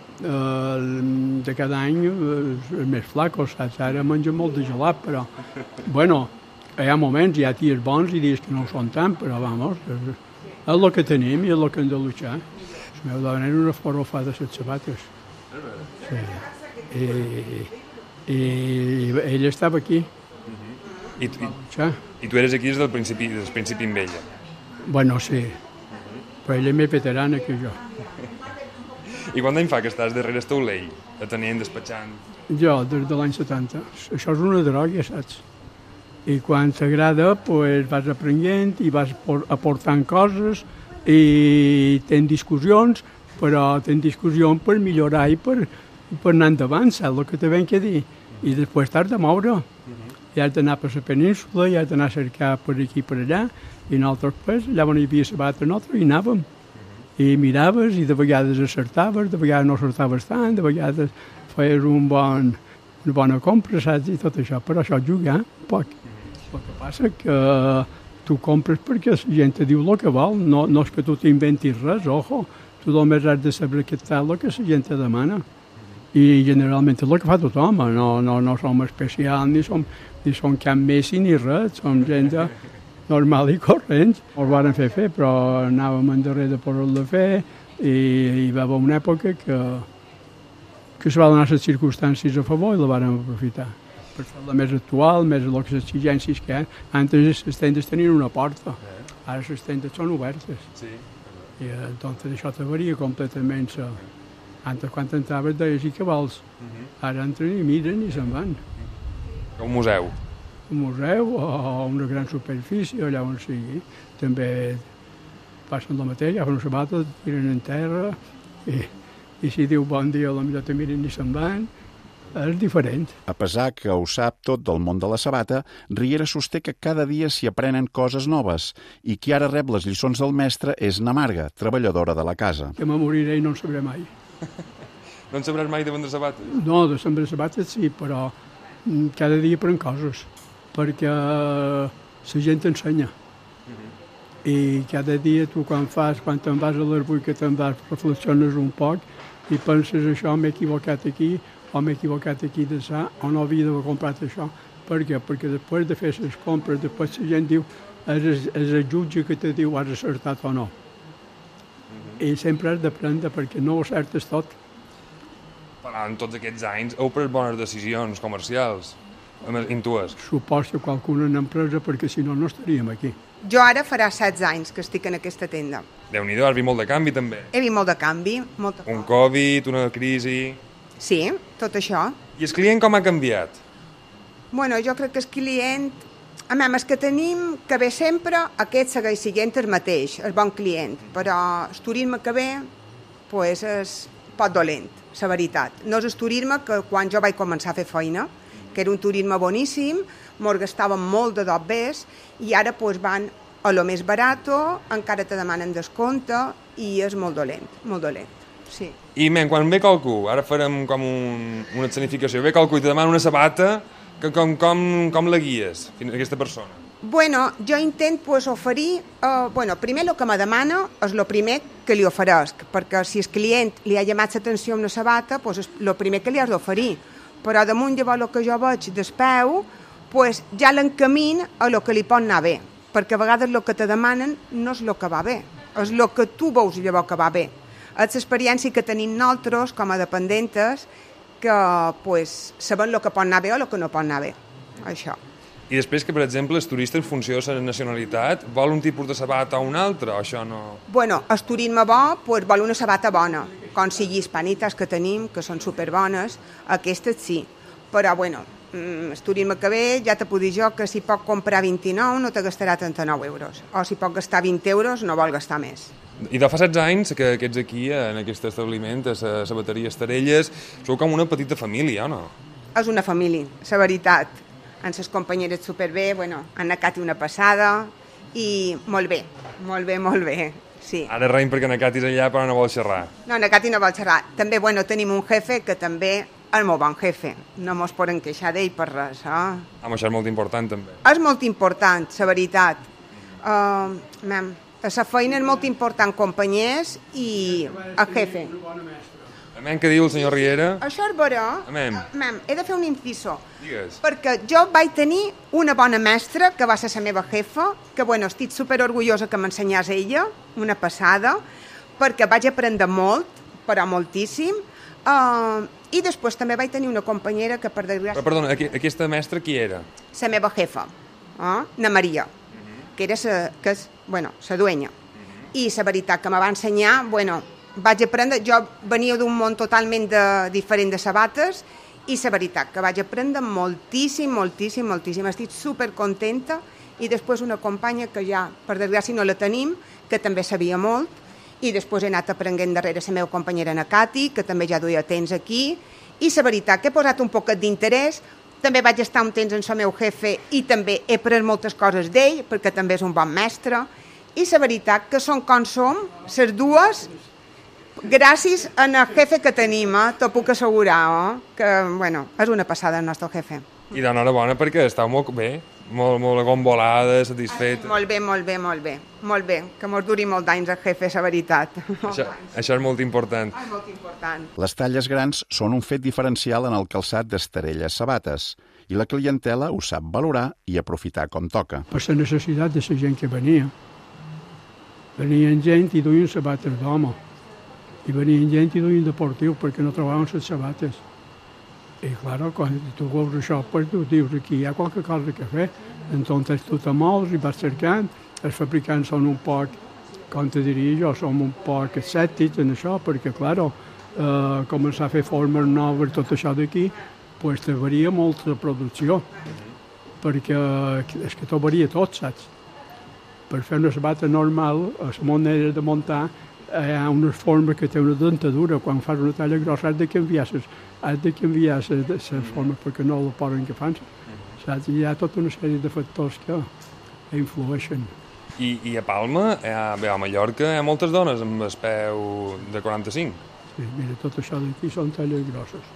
de cada any és més flaco, saps? Ara menja molt de gelat, però... Bueno, hi ha moments, hi ha dies bons i dies que no ho són tant, però, vamos, és el que tenim i és el que hem de luchar. El meu dona era una forofa de les sabates. Sí. I ell estava aquí. I tu eres aquí des del principi amb ella? Bueno, sí. Però ella és més veterana que jo. I quant d'any fa que estàs darrere el taulell, atenent, despatxant? Jo, des de l'any 70. Això és una droga, saps? I quan t'agrada, pues, vas aprenent i vas aportant coses i tens discussions, però tens discussions per millorar i per anar endavant, saps el que te venc a dir? I després t'has de moure. I has d'anar per la península, i has d'anar a cercar per aquí i per allà, i nosaltres, pues, allà on hi havia sabata nostra, hi anàvem. I miraves, i de vegades acertaves, de vegades no acertaves tant, de vegades feies una bona compra, saps? I tot això, però això jugar, poc. El que passa que tu compres perquè la gent te diu el que vol, no és que tu t'inventis res, ojo, tu només has de saber què tal el que la gent te demana. I generalment és el que fa tothom, no som especials, ni som cap messi ni res, som gent normal i corrent. Ens van fer, però anàvem endarrere per el de fer i hi va haver una època que se va donar les circumstàncies a favor i la vam aprofitar. Per fer-la més actual, més a les exigències que hi ha. Antes les tendes tenien una porta, ara les tendes són obertes. Sí. I doncs això te varia completament. Antes quan entraves deies i què vols? Ara entren i miren i se'n van. Un museu. Un museu o una gran superfície, allà on sigui. També passen el mateix, agafen una sabata, tiren en terra i si diu bon dia, potser te miren i se'n van. És diferent. A pesar que ho sap tot del món de la sabata, Riera sosté que cada dia s'hi aprenen coses noves i qui ara rep les lliçons del mestre és na Marga, treballadora de la casa. Que me moriré i no en sabré mai. No en sabràs mai de vendre sabates? No, de vendre sabates sí, però cada dia aprèn coses, perquè la gent t'ensenya. I cada dia tu quan te'n vas a l'arbui que te'n vas, reflexiones un poc i penses això, m'he equivocat aquí, o m'he equivocat aquí de ça, o no havia d'haver comprat això. Per què? Perquè després de fer les compres, després la gent diu, és el jutge que te diu has acertat o no. I sempre has d'aprendre perquè no ho acertes tot. Però en tots aquests anys heu pres bones decisions comercials, intues. Suposo que qualcuna n'hem presa perquè si no, no estaríem aquí. Jo ara farà 16 anys que estic en aquesta tenda. Déu-n'hi-do, has vist molt de canvi també. He vist molt de canvi. Un Covid, una crisi... Sí, tot això. I el client com ha canviat? Bueno, jo crec que el client... El que tenim que ve sempre, aquest segueix sent el mateix, el bon client, però el turisme que ve pues, és poc dolent, la veritat. No és el turisme que quan jo vaig començar a fer feina, que era un turisme boníssim, mos gastàvem molt de dobbers i ara pues, van a lo més barat, encara te demanen descompte i és molt dolent, sí. I quan ve qualcú, ara farem com una escenificació, ve qualcú i te demana una sabata, com la guies, aquesta persona? Bueno, jo intent pues, oferir... primer el que me demana és el primer que li oferesc, perquè si el client li ha llamat l'atenció a una sabata, pues, és el primer que li has d'oferir. Però damunt llavors el que jo veig d'espeu, pues, ja l'encamin a el que li pot anar bé, perquè a vegades el que te demanen no és el que va bé, és el que tu veus llavors que va bé. És l'experiència que tenim nosaltres com a dependentes que pues, sabem el que pot anar bé o el que no pot anar bé. Això. I després que, per exemple, el turista en funció de la nacionalitat vol un tipus de sabata o un altre, o això no... Bueno, el turisme bo pues, vol una sabata bona, com sigui hispanites que tenim, que són superbones, aquestes sí. Però, bueno, el turisme que ve ja te puc dir jo que si pot comprar 29 no te gastarà 39 euros, o si pot gastar 20 euros no vol gastar més. I de fa 16 anys que ets aquí, en aquest establiment, a la sabateria Estarelles, sou com una petita família, o no? És una família, la veritat. Amb les companyeres superbé, bueno, han anat una passada i molt bé, sí. Ara reim perquè Nacati és allà però no vol xerrar. No, Nacati no vol xerrar. També, bueno, tenim un jefe que també és molt bon jefe. No mos poden queixar d'ell per res, Això és molt important, també. És molt important, la veritat. La feina és molt important, companyiers i el jefe. Amén, què diu el senyor Riera? Això és vera. Amén. He de fer un inciso. Digues. Perquè jo vaig tenir una bona mestra, que va ser la meva jefa, que, bueno, estic superorgullosa que m'ensenyés ella, una passada, perquè vaig aprendre molt, però moltíssim, i després també vaig tenir una companyera que, per desgràcia... Però, perdona, aquesta mestra qui era? La meva jefa, na Maria, que era la duenya. I la veritat que me va ensenyar, bueno, vaig aprendre, jo venia d'un món totalment diferent de sabates I la veritat que vaig aprendre moltíssim. Estic supercontenta. I després una companya que ja, per desgràcia, no la tenim, que també sabia molt, i després he anat aprenent darrere la meva companyera Cati, que també ja duia temps aquí, i la veritat que he posat un poquet d'interès. També vaig estar un temps amb el meu jefe i també he après moltes coses d'ell, perquè també és un bon mestre. I la veritat que són com som, les dues, gràcies al jefe que tenim, t'ho puc assegurar, que bueno, és una passada el nostre jefe. I d'enhorabona perquè estàu molt bé, molt agombolada, satisfeta. Molt bé, que mos duri molt d'anys el jefe, la veritat. Això és molt important. És molt important. Les talles grans són un fet diferencial en el calçat d'Esterelles Sabates i la clientela ho sap valorar i aprofitar com toca. Per la necessitat de la gent que venia. Venien gent i duien sabates d'home. I venien gent i duien deportiu perquè no trobaven les sabates. I, clar, quan tu veus això, pues, tu dius aquí hi ha qualque cosa que fer. Entonces tu te mous i vas cercant. Els fabricants són un poc, com te diria jo, som un poc escèptics en això, perquè, clar, començar a fer formes noves, tot això d'aquí, pues, te varia molt la producció, perquè és que t'ho varia tot, saps? Per fer una sabata normal, a la manera de muntar, hi ha unes formes que té una dentadura. Quan fas una talla grossa has de canviar les formes perquè no la poden que fan. Saps? Hi ha tota una sèrie de factors que influeixen. I a Palma, a Mallorca, hi ha moltes dones amb el peu de 45. Sí, mira, tot això d'aquí són talles grosses.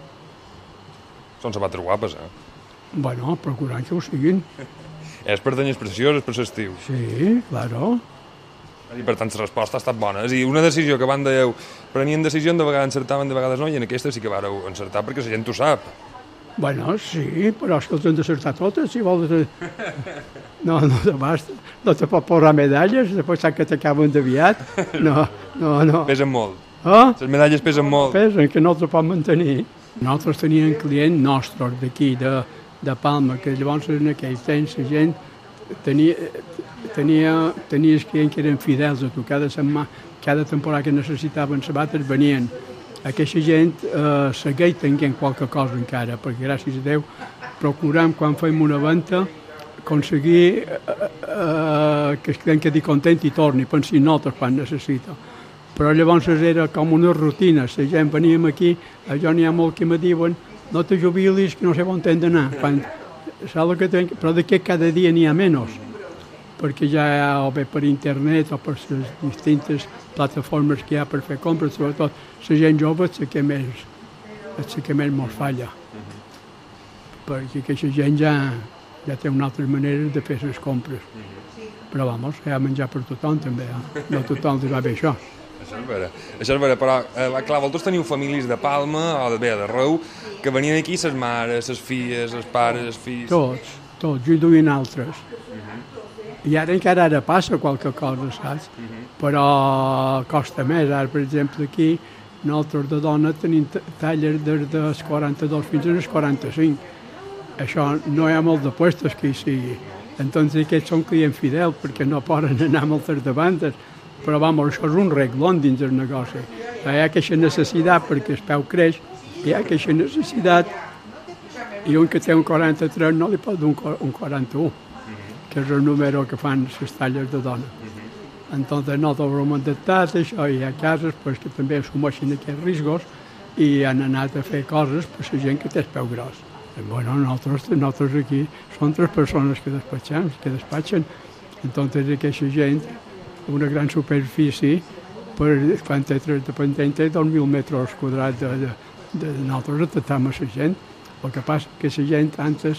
Són sabates guapes, Bueno, procurant que ho siguin. És per danyes precioses, per l'estiu. Sí, claro. I per tant, la resposta ha estat bona. És a dir, una decisió que van dèieu, prenien decisions, de vegades encertaven, de vegades no, i en aquesta sí que vareu encertar perquè la gent ho sap. Bueno, sí, però és que els hem d'encertar totes, si vols. No te pot posar medalles, després sap que t'acaben d'aviat. No. Pesen molt. Les medalles pesen molt. Pesen, que no te pot mantenir. Nosaltres teníem clients nostres d'aquí, de Palma, que llavors en aquell temps la gent tenies clients que eren fidels a tu. Cada temporada que necessitaven sabates venien. Aquesta gent segueix tenint qualque cosa encara, perquè gràcies a Déu procurem quan fem una venda aconseguir que el client quedi content i torni, pensi notes quan necessita. Però llavors era com una rutina. La gent veníem aquí, allò n'hi ha molt que me diuen no te jubilis, que no sé on hem d'anar. Però d'aquí cada dia n'hi ha menys, perquè ja o bé per internet o per les distintes plataformes que hi ha per fer compres, sobretot la gent jove és la que més mos falla, perquè aquesta gent ja té una altra manera de fer les compres. Però vamos, hi ha menjar per tothom també, no tothom li va bé això. Això és vera, però clar, vosaltres teniu famílies de Palma o d'arreu que venien aquí, les mares, les filles, els pares, els fills... Tots, jo hi duien altres. I encara passa qualque cosa, saps? Però costa més. Ara, per exemple, aquí, nosaltres de dona tenim talles des dels 42 fins als 45. Això no hi ha molt de puestos que hi sigui. Entonces aquests són clients fidels perquè no poden anar moltes de bandes. Però, això és un reglón dins del negoci. Hi ha aquesta necessitat perquè el peu creix, hi ha aquesta necessitat i un que té un 43 no li pot dir un 41, que és el número que fan les talles de dona. Entonces nosaltres ho hem adaptat, això, i hi ha cases que també assumeixen aquests riscos i han anat a fer coses per la gent que té el peu gros. Bueno, nosaltres aquí som 3 persones que despatxen, entonces aquesta gent una gran superfície, quan té 3 dependents, té 2.000 metres quadrats de nosaltres atacam a la gent. El que passa que la gent antes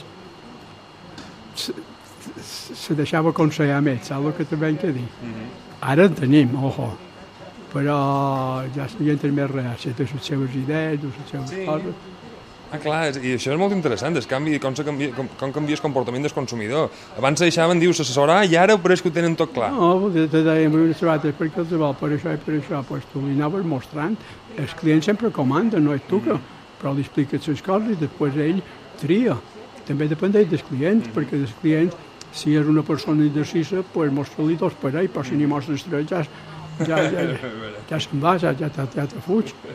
se deixava aconsellar més, saps el que te venc a dir? Ara en tenim, però ja la gent és més reàcia, té les seves idees, les seves coses. Clar, i això és molt interessant, el canvi, com canvia el comportament del consumidor. Abans se deixaven, dius, assessorar, i ara pareix que ho tenen tot clar. No, te dèiem, sabates, perquè els vol per això i per això, doncs tu li anaves mostrant. Els clients sempre comanden, no és tu, però li expliques les coses i després ell tria. També depèn del client, perquè el client, si és una persona indecisa, doncs mostra-li 2 parells, però si n'hi mostres 3 ja se'n va, ja te fuig.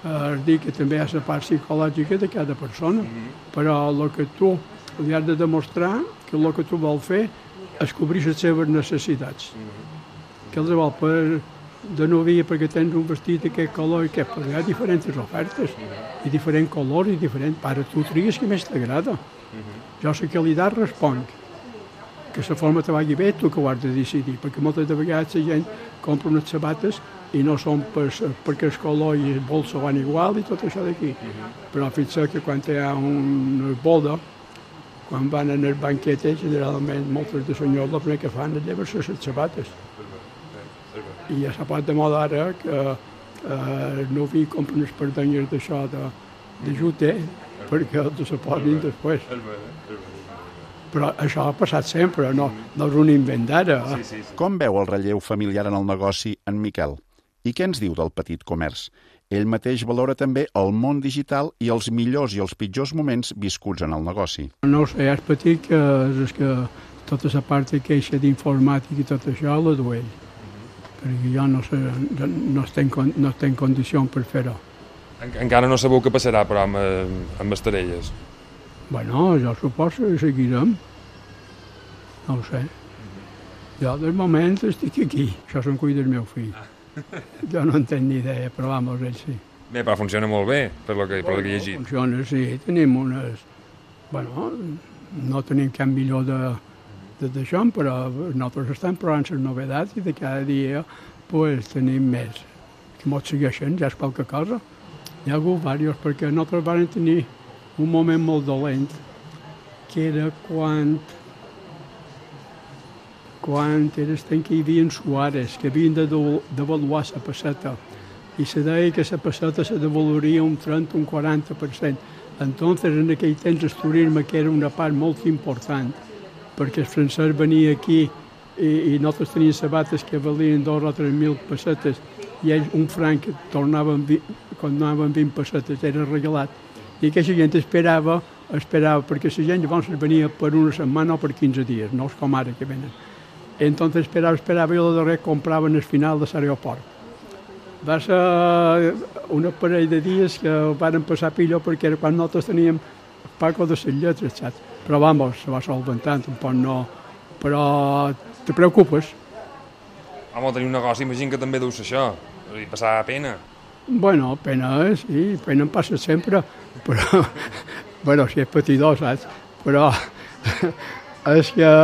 Es dir que també hi ha la part psicològica de cada persona, però el que tu li has de demostrar que el que tu vols fer és cobrir les seves necessitats. Que els vol per de novia perquè tens un vestit d'aquest color i què, però hi ha diferents ofertes i diferents colors i diferents... Ara tu tries que més t'agrada. Jo a la qualitat responc que la forma te vagi bé, tu que ho has de decidir, perquè moltes de vegades la gent compra unes sabates i no són perquè el color i el bolso van igual i tot això d'aquí. Però fixa que quan hi ha una boda, quan van en el banquet, generalment moltes de senyors el primer que fan és llevar-se les sabates. I ja se pot de moda ara que el novi compra unes perdenyes d'això de jute perquè els se posin després. Però això ha passat sempre, no és un invent d'ara. Com veu el relleu familiar en el negoci en Miquel? I què ens diu del petit comerç? Ell mateix valora també el món digital i els millors i els pitjors moments viscuts en el negoci. No ho sé, és petit que és que tota la part de queixa d'informàtica i tot això la du ell. Perquè jo no estic en condició per fer-ho. Encara no sabeu què passarà, però, amb Estarelles. Bueno, jo suposo que seguirem. No ho sé. Jo, de moment, estic aquí. Això se'n cuida el meu fill. Jo no en tenc ni idea, però vamos, ell sí. Bé, però funciona molt bé, per lo que he llegit. Funciona, sí. Tenim unes... Bueno, no tenim cap millor d'això, però nosaltres estem provant les novetats i de cada dia pues, tenim més. Que ens segueixen, ja és qualque cosa. Hi ha hagut diversos, perquè nosaltres vam tenir un moment molt dolent, que era quan eres que hi havia suares, que havien de devaluar la passeta, i se deia que la passeta se devaluaria un 30, un 40%. Entonces, en aquell temps, el turisme, que era una part molt important, perquè el francès venia aquí i nosaltres teníem sabates que valien 2 o 3.000 pessetes, i ells un franc tornaven 20 pessetes, era regalat. I aquesta gent esperava, perquè la gent llavors venia per una setmana o per 15 dies, no és com ara que venen. Entonces esperava i el darrer compraven al final de l'aeroport. Va ser una parell de dies que van passar pitjor perquè era quan nosaltres teníem paco de les lletres, saps? Però vamos, se va solventant, un poc no... Però te preocupes. Home, tenir un negoci, imagino que també deu ser això, i passar pena. Bueno, pena, sí, pena em passa sempre, però... Bueno, si és petitó, saps? Però és que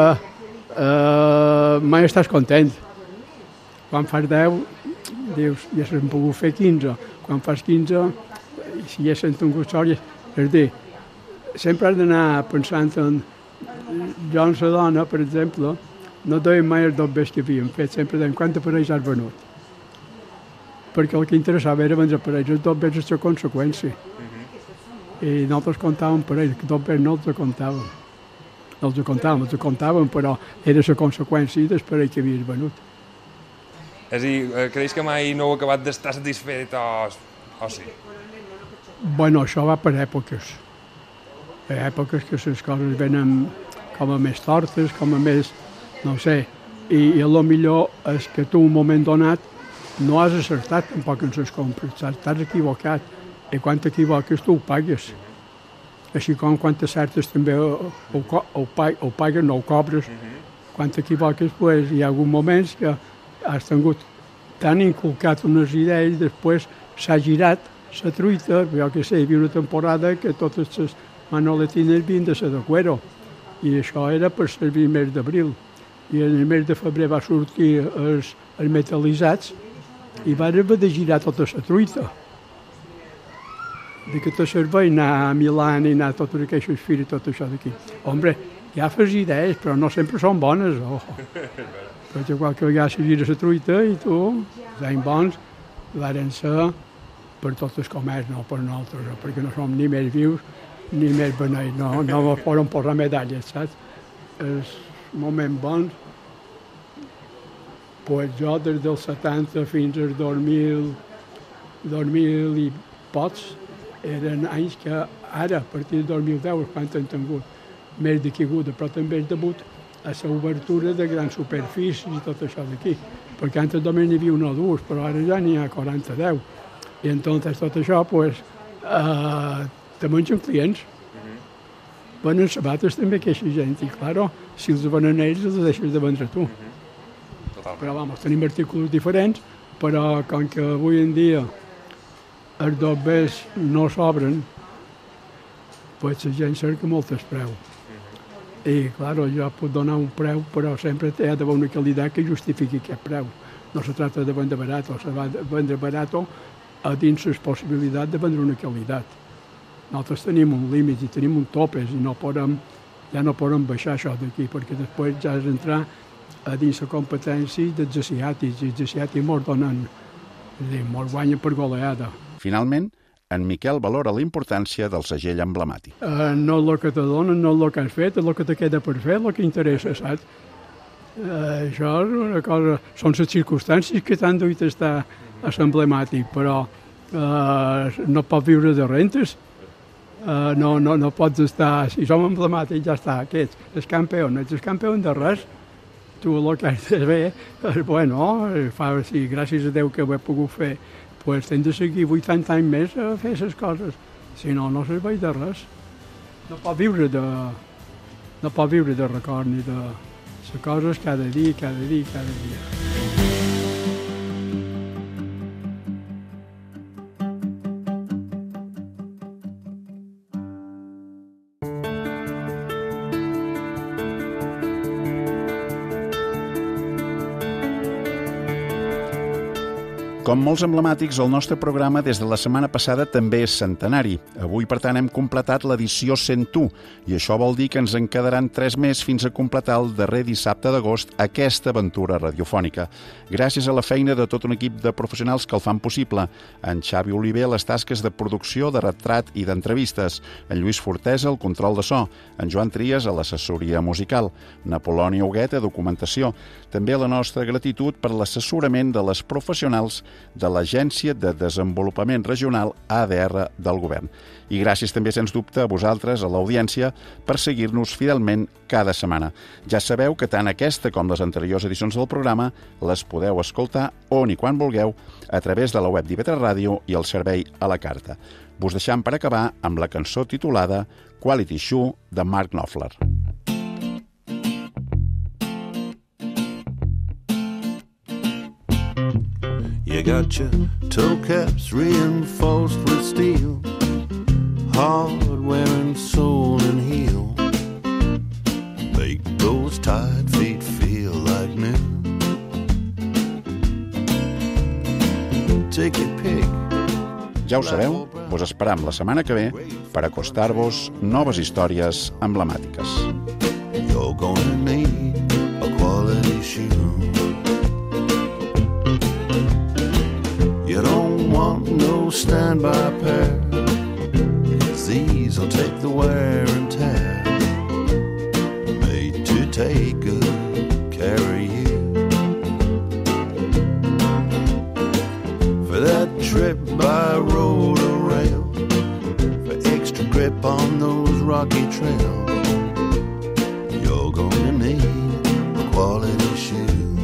mai estàs content. Quan fas 10, dius, ja s'han pogut fer 15. Quan fas 15, si ja s'han tingut sort, és dir, sempre has d'anar pensant en... Jo amb la dona, per exemple, no deien mai els dobbers que havíem fet, sempre deien quants aparells has venut. Perquè el que interessava era vendre aparells, els dobbers és la conseqüència. I nosaltres comptàvem parells, que dobbers no els comptàvem. Els comptàvem, però era la conseqüència del parell que havies venut. És a dir, creus que mai no heu acabat d'estar satisfet o sí? Bueno, això va per èpoques. Hi ha èpoques que les coses venen com a més tortes, com a més... no sé. I el millor és que tu, en un moment donat, no has acertat tampoc en les compres, t'has equivocat. I quan t'equivoques tu ho pagues. Així com quan t'acertes també ho pagues, no ho cobres. Quan t'equivoques, pues, hi ha hagut moments que has tingut tan inculcat unes idees, després s'ha girat la truita, jo que sé, hi havia una temporada que totes les manoletines havien de ser de cuero, i això era per servir el mes d'abril. I en el mes de febrer va sortir els metal·litzats i van haver de girar tota la truita. De que te serveix anar a Milà i anar a totes aquestes fires i tot això d'aquí. Hombre, ja fas idees, però no sempre són bones, ojo. Perquè qualque vegada se gira la truita i tu, els anys bons, varen ser per tots els comerç, no per nosaltres, perquè no som ni més vius ni més beneits, no ens poden posar medalles, saps? Els moments bons, pues jo des dels 70 fins als 2000 i pocs, eren anys que ara, a partir del 2010, quan han tingut més de caiguda, però també és debut a l'obertura de grans superfícies i tot això d'aquí. Perquè antes només n'hi havia una o dues, però ara ja n'hi ha 40-10. I entonces tot això, pues, te mengen clients. Venen sabates també aquesta gent, i claro, si els venen ells, els deixes de vendre tu. Però, vamos, tenim artículos diferents, però com que avui en dia els dobbers no s'obren, pues la gent cerca moltes preu. I, claro, jo puc donar un preu, però sempre ha d'haver una qualitat que justifiqui aquest preu. No se tracta de vendre barat, se va de vendre barat a dins la possibilitat de vendre una qualitat. Nosaltres tenim un límit i tenim un topes i ja no podem baixar això d'aquí, perquè després ja és entrar a dins la competència dels asiàtics, i els asiàtics mos donen, mos guanyen per goleada. Finalment, en Miquel valora la importància del segell emblemàtic. No és el que te donen, no és el que has fet, és el que te queda per fer, el que interessa, saps? Això és una cosa... Són les circumstàncies que t'han duit a estar a l'emblemàtic, però no pots viure de rentes. No pots estar... Si som emblemàtics, ja està, aquests, els campions de res. Tu el que has de fer, bueno, sí, gràcies a Déu que ho he pogut fer, pues tens de seguir 80 anys més a fer les coses. Si no, no serveix de res. No pot viure de record ni de les coses cada dia. Com molts emblemàtics, el nostre programa des de la setmana passada també és centenari. Avui, per tant, hem completat l'edició 101 i això vol dir que ens en quedaran 3 més fins a completar el darrer dissabte d'agost aquesta aventura radiofònica. Gràcies a la feina de tot un equip de professionals que el fan possible. En Xavi Oliver, les tasques de producció, de retrat i d'entrevistes. En Lluís Fortesa, el control de so. En Joan Trias, a l'assessoria musical. Napolònia Huguet, a documentació. També la nostra gratitud per l'assessorament de les professionals de l'Agència de Desenvolupament Regional ADR del Govern. I gràcies també, sens dubte, a vosaltres, a l'audiència, per seguir-nos fidelment cada setmana. Ja sabeu que tant aquesta com les anteriors edicions del programa les podeu escoltar on i quan vulgueu a través de la web d'IV3 Ràdio i el servei a la carta. Vos deixam per acabar amb la cançó titulada Quality Shoe de Mark Knopfler. You got your toe caps reinforced with steel, hard-wearing sole and heel. Make those tired feet feel like new. Take your pick. Ja ho sabeu, vos esperam la setmana que ve per acostar-vos noves històries emblemàtiques. You're gonna need a quality shoe. You don't want no standby pair, 'cause these'll take the wear and tear. Made to take good care of you. For that trip by road or rail, for extra grip on those rocky trails, you're gonna need a quality shoe.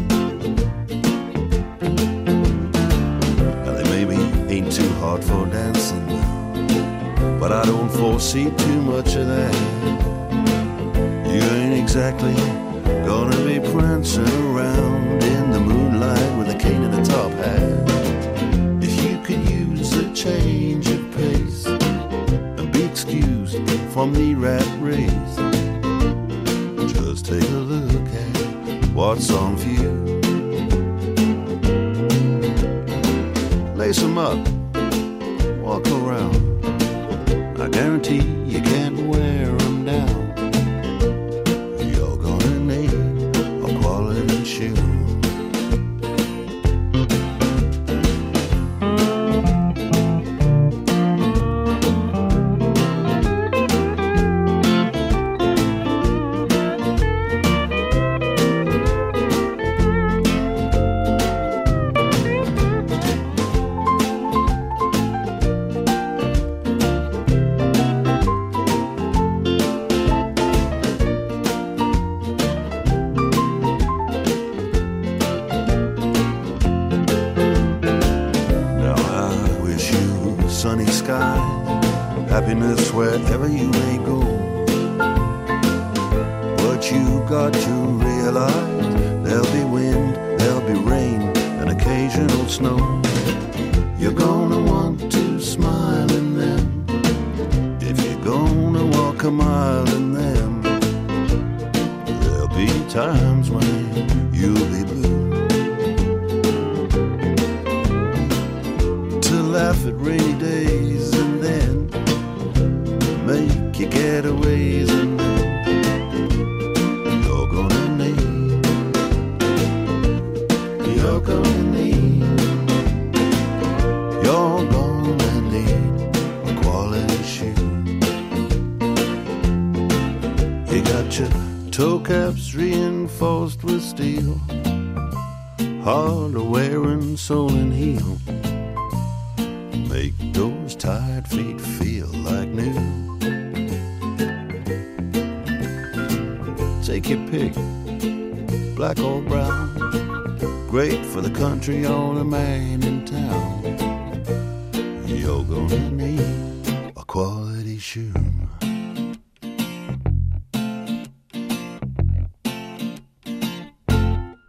Ain't too hard for dancing, but I don't foresee too much of that. You ain't exactly gonna be prancing around in the moonlight with a cane in the top hat. If you could use a change of pace and be excused from the rat race, just take a look at what's on view. Lace them up, walk around. I guarantee you can't wear them down. You're gonna need a quality shoe. happiness wherever you may go. But you got to realize there'll be wind, there'll be rain, and occasional snow. You're gonna want to smile in them if you're gonna walk a mile in them. There'll be times when you'll be blue. To laugh at rainy days and then make your getaways, and you're gonna need you're gonna need a quality shoe. You got your toe caps reinforced with steel, harder wearing sole and heel. Make those tired feet feel like new. Take your pick, black or brown, great for the country or the man in town. You're gonna need a quality shoe.